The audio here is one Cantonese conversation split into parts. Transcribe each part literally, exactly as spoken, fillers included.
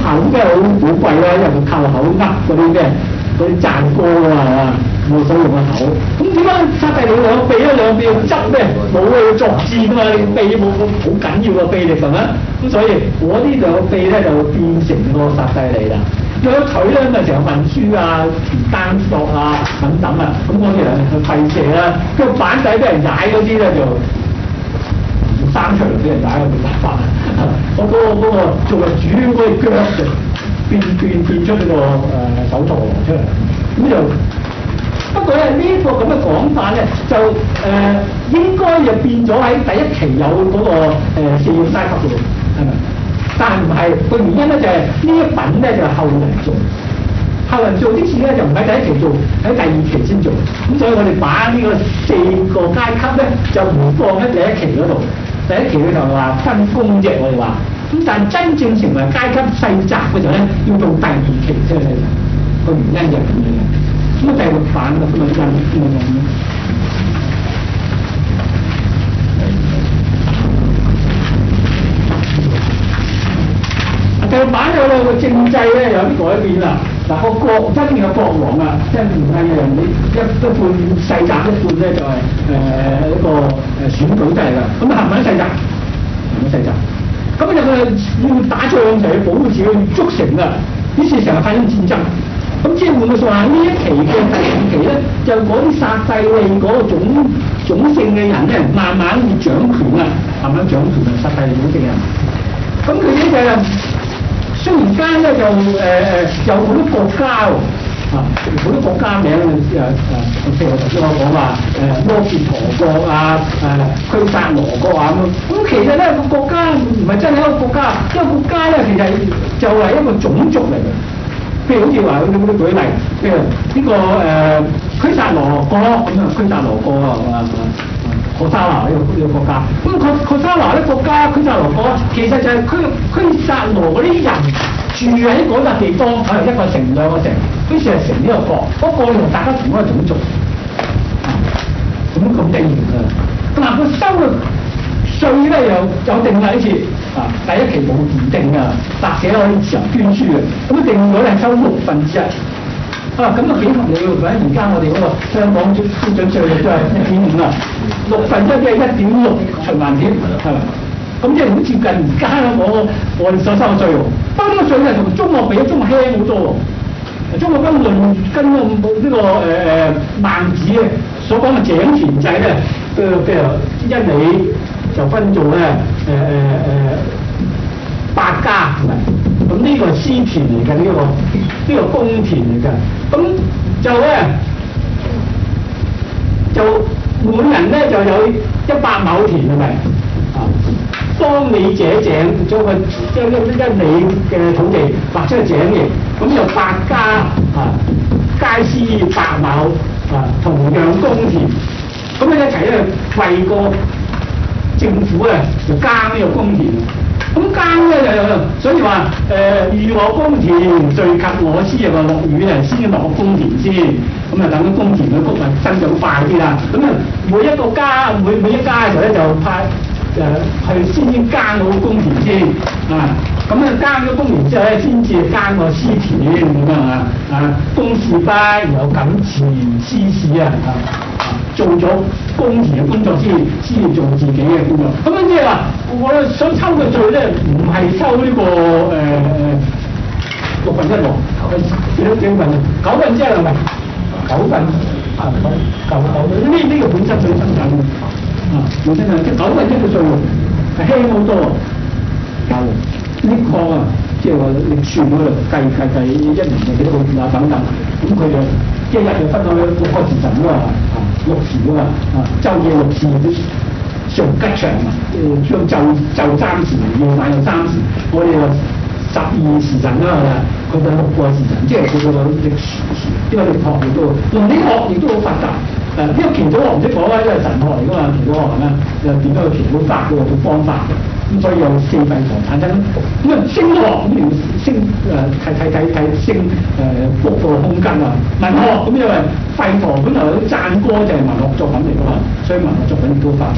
口嘅好寶貴啦，因為佢靠口噏嗰啲咩嗰啲讚歌啊，係嘛？冇所用個口。咁點解剎帝利兩臂咧？兩臂要執咩？冇啊，要作戰啊嘛！你臂冇好緊要個臂力係咪？咁所以我呢兩臂咧就變成個剎帝利啦。有腿咧咪成日運輸啊、單索啊等等啊，咁嗰啲人去廢射啦。跟住板仔俾人踩嗰啲咧就生場俾人踩，冇辦法。我嗰、嗰個嗰、嗰個做為主嗰個腳就變變變出呢、呢個誒、呃、手陀螺出嚟，咁就。不過咧呢、呢個咁嘅講法咧，就誒、呃、應該就變咗喺第一期有嗰、嗰個誒四要階級嘅，係咪？但係唔係個原因咧，就係、是、呢一品咧就係、是、後人做，後人做呢次咧就唔喺第一期做，喺第二期先做。咁所以我哋把呢個四個階級咧就唔放喺第一期嗰度，第一期佢就話分工啫，我哋話。咁但係真正成為階級細集嘅時候咧，要到第二期先係個原因就係咁樣嘅。咁啊第六版啊咁啊真係咁樣。第六版有個政制咧有啲改變啦。嗱個國真正嘅國王啊，即係唔係人哋一一半世襲一半咧就係誒一個誒選舉制㗎。咁啊行唔行世襲？行唔行世襲？咁啊就要打仗就要保護自己，要築城啊。於是成日發生戰爭。咁即係換句説話，呢一期嘅第五期咧，就嗰啲剎帝利嗰個種種姓嘅人咧，慢慢會掌權啊，慢慢掌權啊，剎帝利種姓人。咁佢呢就雖然間咧就誒誒、呃、有好多國家喎，啊好多國家名誒誒，譬如我頭先我講話誒摩羯陀國啊，誒拘薩羅國啊咁。咁其實咧個國家唔係真係一個國家，一個國家咧其實就係一個種族嚟嘅。譬如好似話咁樣舉例，譬如呢、這個誒拘薩羅國咁啊，拘薩羅國啊啊可沙拿呢個呢個國家，咁可可沙拿呢國家拘薩羅國其實就係拘拘薩羅嗰啲人住喺嗰笪地方，可能一個城兩個城，於是係成呢個國，嗰、那個同大家同一個種族，咁咁定型啊！咁嗱，佢收嘅稅咧又有定啦，呢次啊第一期冇唔定㗎，或者可以自由捐輸嘅，咁定咗係收六分之一。啊，咁啊幾合理喎！而家而家我哋嗰個香港標準稅率都係一點五啊，六分一即係一點六循環點，係咪？咁即係好接近而家我我哋所收嘅稅喎。不過呢個稅係同中國比，中國輕好多喎。中國跟論跟個呢個誒誒孟子嘅所講嘅井田制咧，嘅譬如一里就分做咧誒誒誒八家係咪？咁呢個係私田嚟嘅，呢、這個呢、這個公田嚟嘅，咁就咧就每人咧就有一百畝田係咪？啊，方里者井，將個將一一里嘅土地劃出井嘅，咁有八家啊，皆施百畝啊，同樣公田，咁咧一齊咧為個政府咧就耕呢個公田。咁耕咧就所以話誒預我公田，遂及我師啊，話落雨啊，先落公田先，咁啊等啲公田嘅谷啊生長快啲啦。咁啊每一個家每每一家嘅時候咧就派誒、呃、去先先耕好公田先啊。咁啊耕咗公田之後咧，先至耕個私田咁樣啊啊，公事不然後敢辭私事啊啊！做咗公田嘅工作先，先做自己嘅工作。咁樣即係話，我想抽嘅稅咧，唔係抽呢、這個誒誒、呃、六分一喎，幾多幾分？九分之一係咪？九分啊，九九呢呢個本身最生產嘅啊，本身係即九分一嘅稅喎，係輕好多喎。有呢個啊，即係話你算嗰度計計計一年係幾多個月啊等等，咁佢就一日就分開六個時辰㗎嘛。六時㗎嘛，啊，晝夜六時常吉祥啊，誒，將晝晝三時，夜晚有三時，我哋話十二時辰啦，佢就六個時辰，即係佢個歷史，呢個力學亦都，倫理學亦都好發達。誒，呢個祈禱學唔識講啦，因為神學嚟㗎嘛，祈禱學係咩？又點樣去祈禱法嘅個方法，咁所以有四肺堂產生。咁啊，聲學咁要聲誒睇睇睇睇聲誒嗰個空間啊，文學咁因為肺堂本來啲讚歌就係文學作品嚟㗎嘛，所以文學作品亦都發達。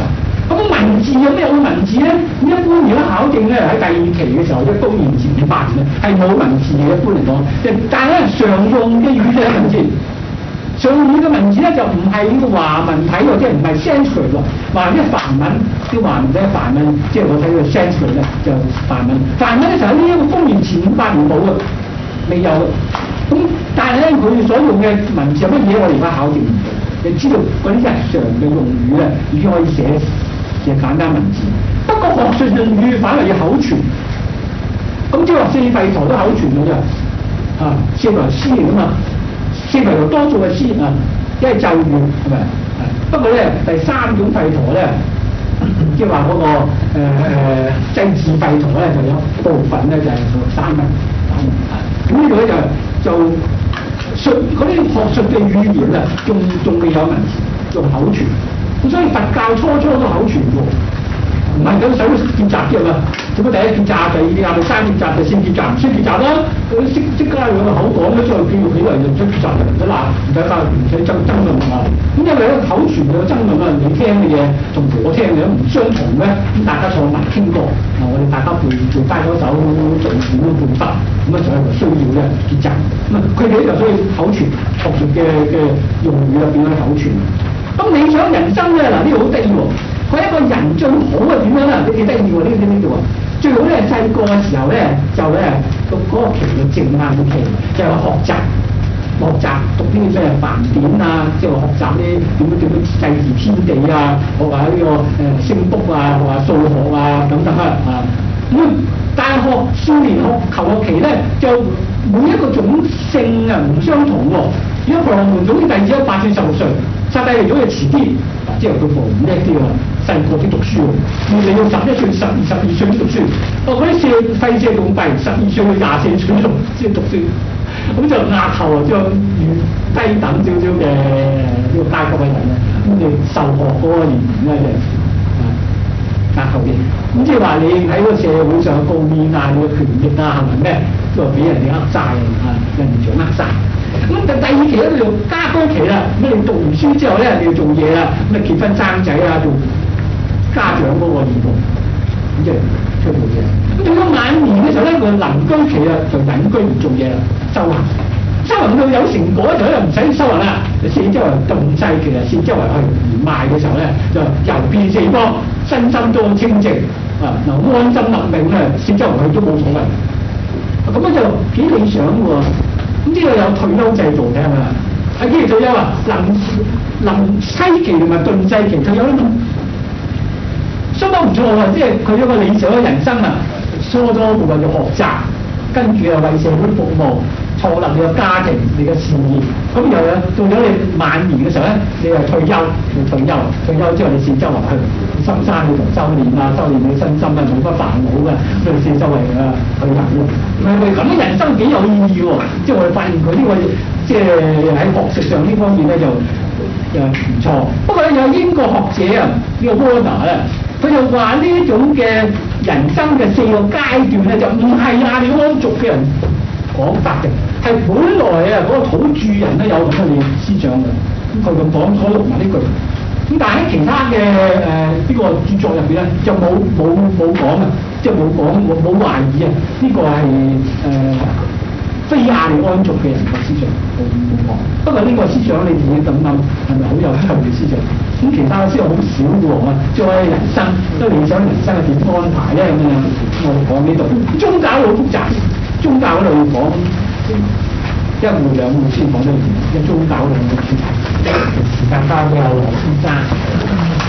咁文字有咩有文字咧？一般如果考證咧喺第二期嘅時候，即係公元前五百年咧，係冇文字嘅。一般嚟講，但係咧常用嘅語就係文字。常用嘅文字咧就唔係呢個華文體喎，即係唔係 Sanskrit 喎，或者梵文啲華文咧梵文，即係我睇嘅 Sanskrit 咧就梵文。梵文咧就喺呢一個公元前五百年冇嘅，未有嘅。咁但係咧佢所用嘅文字有乜嘢？我哋而家考證唔到。你知道嗰啲日常嘅用語咧已經可以寫寫簡單文字。不過學術用語反而要口傳。咁即係話四吠陀都口傳嘅啫，啊四來詩嚟㗎嘛。四吠陀多數係詩啊，一係咒語係咪？不過咧第三種吠陀咧，即係話嗰個誒誒祭祀吠陀咧，就有部分咧就係做散文散文啊。咁呢度咧就就術嗰啲學術嘅語言啊，仲仲未有文字，仲口傳。咁所以佛教初初都口傳喎。唔係咁使結集啫嘛，做乜第一結集，第二結集，第三結集，第四結集，唔識結集啦。佢識識加兩個口講咗之後，叫幾個人就唔使結集嘅，唔使鬧，唔使鬧，唔使爭爭論啊。咁因為咧口傳嘅爭論啊，你聽嘅嘢同我聽嘅都唔相同咧，咁大家坐埋傾過，嗱我哋大家背背翻嗰首重點都背得，咁啊就係需要咧結集。咁啊佢哋就需要口傳學術嘅嘅用語啊，變咗口傳。咁理想人生咧，嗱呢個好得意喎。佢一個人最好係點樣咧？你幾得意喎？呢啲呢度啊，最好咧細個嘅時候咧，就咧讀嗰個期嘅正啱嘅期，就係學習學習讀啲咩梵典啊，即係學習啲點樣點樣祭祀天地啊，學下呢個誒聲卜啊，學下數學啊等等啊啊。咁大學少年學求學期咧，就每一個種姓啊唔相同喎。如果婆羅門種嘅弟子有八至十六歲，剎帝利種就遲啲，即係佢婆羅門叻啲啊。細個先讀書喎，要你要十一歲、十二、十二歲先讀書。哦，嗰啲社廢社仲弊，十二歲去廿四歲先讀書，咁就壓後啊，將越低等少少嘅呢個階級嘅人咧，咁你受學嗰個年齡咧就啊壓後啲。咁即係話你喺個社會上嘅貢獻啊，你嘅權益啊，係咪咩都係俾人哋呃晒啊，人哋掌握晒。咁第第二期咧就加多期啦，咁你讀完書之後咧，你要做嘢啦，咁啊結婚生仔啊，做家長嗰個義務，咁即係出嚟做嘢。咁到咗晚年嘅時候咧，個臨居期啊，就隱居唔做嘢啦，修行。修行到有成果嘅時候咧，唔使修行啦，四周圍動勢期啊，四周圍去言賣嘅時候咧，就遊遍四方，身心都清淨啊，嗱安心立命咧，四周圍去都冇所謂。咁樣就幾理想喎。咁呢個有退休制度嘅係咪啊？喺幾時退休啊？臨臨棲期同埋頓勢期退休啦嘛。相當唔錯啊！即係佢一個理想嘅人生啊，初初部分要學習，跟住啊為社會服務，創立你個家庭、你嘅事業。咁又有到咗你晚年嘅時候咧，你係退休，要退休，退休之後你四周圍去深山去同修練啊，修練你身心啊，冇乜煩惱嘅，咁你四周圍啊去遊咯。係咪咁嘅人生幾有意義喎？即係我哋發現佢呢個即係喺學術上呢方面咧就誒唔錯。不過咧有英國學者啊，呢個 Warner 咧。佢就話呢一種嘅人生嘅四個階段咧，就唔係亞利安族嘅人講法嘅，係本來啊嗰個土著人咧有咁嘅思想嘅。咁佢咁講，所以錄埋呢句。咁但係喺其他嘅誒呢個著作入邊咧，就冇冇冇講啊，即係冇講冇冇懷疑啊，呢、這個係誒、呃、非亞利安族嘅人嘅思想，冇冇講。不過呢個思想你自己咁諗，係咪好有趣嘅思想？咁其他嘅思想好少嘅喎，即係人生都理想人生係點安排咧咁樣，我哋講呢度。宗教好複雜，宗教嗰度要講一戶兩戶先講得完，一宗教兩戶先時間交俾阿羅先生。